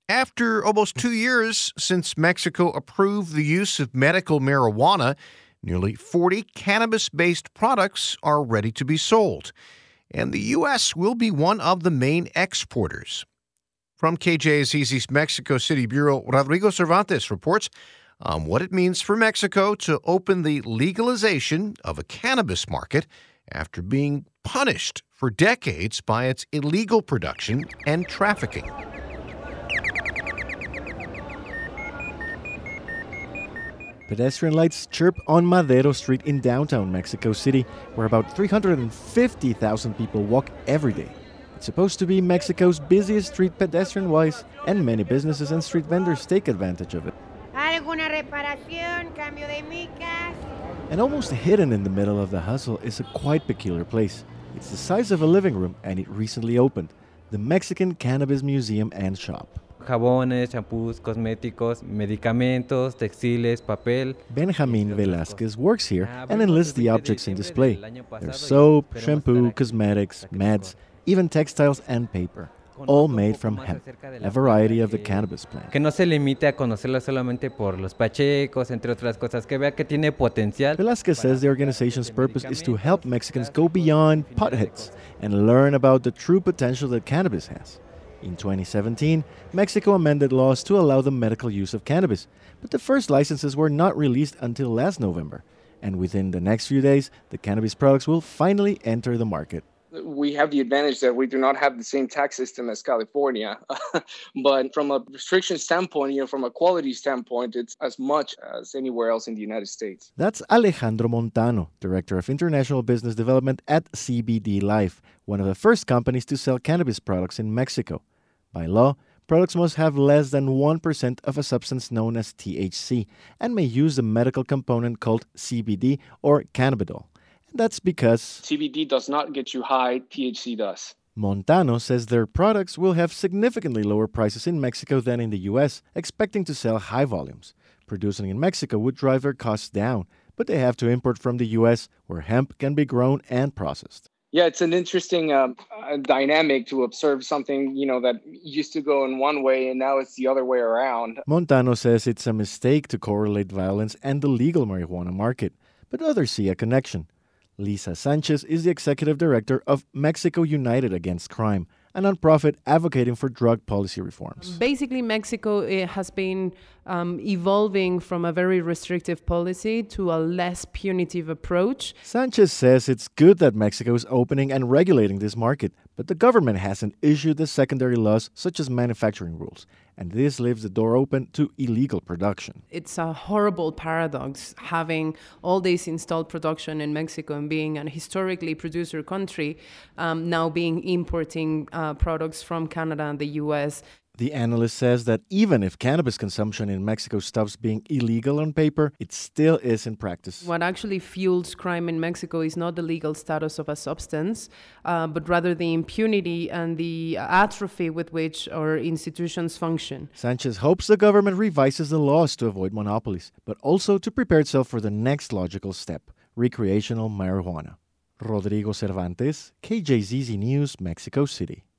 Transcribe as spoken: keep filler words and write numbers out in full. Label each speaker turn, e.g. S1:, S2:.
S1: After almost two years since Mexico approved the use of medical marijuana, nearly forty cannabis-based products are ready to be sold, and the U S will be one of the main exporters. From K J Z Z's Mexico City Bureau, Rodrigo Cervantes reports on what it means for Mexico to open the legalization of a cannabis market after being punished for decades by its illegal production and trafficking.
S2: Pedestrian lights chirp on Madero Street in downtown Mexico City, where about three hundred fifty thousand people walk every day. It's supposed to be Mexico's busiest street pedestrian-wise, and many businesses and street vendors take advantage of it.
S3: Alguna reparación, cambio de micas.
S2: And almost hidden in the middle of the hustle is a quite peculiar place. It's the size of a living room, and it recently opened, the Mexican Cannabis Museum and Shop.
S4: Jabones, champús, cosméticos, medicamentos, textiles, papel.
S2: Benjamin Velázquez works here and enlists the objects in display. There's soap, shampoo, cosmetics, meds, even textiles and paper, all made from hemp, a variety of the cannabis plant.
S4: Que no se limite a conocerla solamente por los pachecos, entre otras cosas, que vea que tiene potencial.
S2: Velázquez says the organization's purpose is to help Mexicans go beyond potheads and learn about the true potential that cannabis has. In twenty seventeen, Mexico amended laws to allow the medical use of cannabis, but the first licenses were not released until last November. And within the next few days, the cannabis products will finally enter the market.
S5: We have the advantage that we do not have the same tax system as California. But from a restriction standpoint, you know, from a quality standpoint, it's as much as anywhere else in the United States.
S2: That's Alejandro Montano, Director of International Business Development at C B D Life, one of the first companies to sell cannabis products in Mexico. By law, products must have less than one percent of a substance known as T H C and may use a medical component called C B D or cannabidiol. That's because
S5: C B D does not get you high, T H C does.
S2: Montano says their products will have significantly lower prices in Mexico than in the U S, expecting to sell high volumes. Producing in Mexico would drive their costs down, but they have to import from the U S, where hemp can be grown and processed.
S5: Yeah, it's an interesting um, uh, dynamic to observe something, you know, that used to go in one way and now it's the other way around.
S2: Montano says it's a mistake to correlate violence and the legal marijuana market, but others see a connection. Lisa Sanchez is the executive director of Mexico United Against Crime, a nonprofit advocating for drug policy reforms.
S6: Basically, Mexico it has been um, evolving from a very restrictive policy to a less punitive approach.
S2: Sanchez says it's good that Mexico is opening and regulating this market, but the government hasn't issued the secondary laws such as manufacturing rules, and this leaves the door open to illegal production.
S6: It's a horrible paradox having all this installed production in Mexico and being an historically producer country, um, now being importing uh, products from Canada and the U S.
S2: The analyst says that even if cannabis consumption in Mexico stops being illegal on paper, it still is in practice.
S6: What actually fuels crime in Mexico is not the legal status of a substance, uh, but rather the impunity and the atrophy with which our institutions function.
S2: Sanchez hopes the government revises the laws to avoid monopolies, but also to prepare itself for the next logical step, recreational marijuana. Rodrigo Cervantes, K J Z Z News, Mexico City.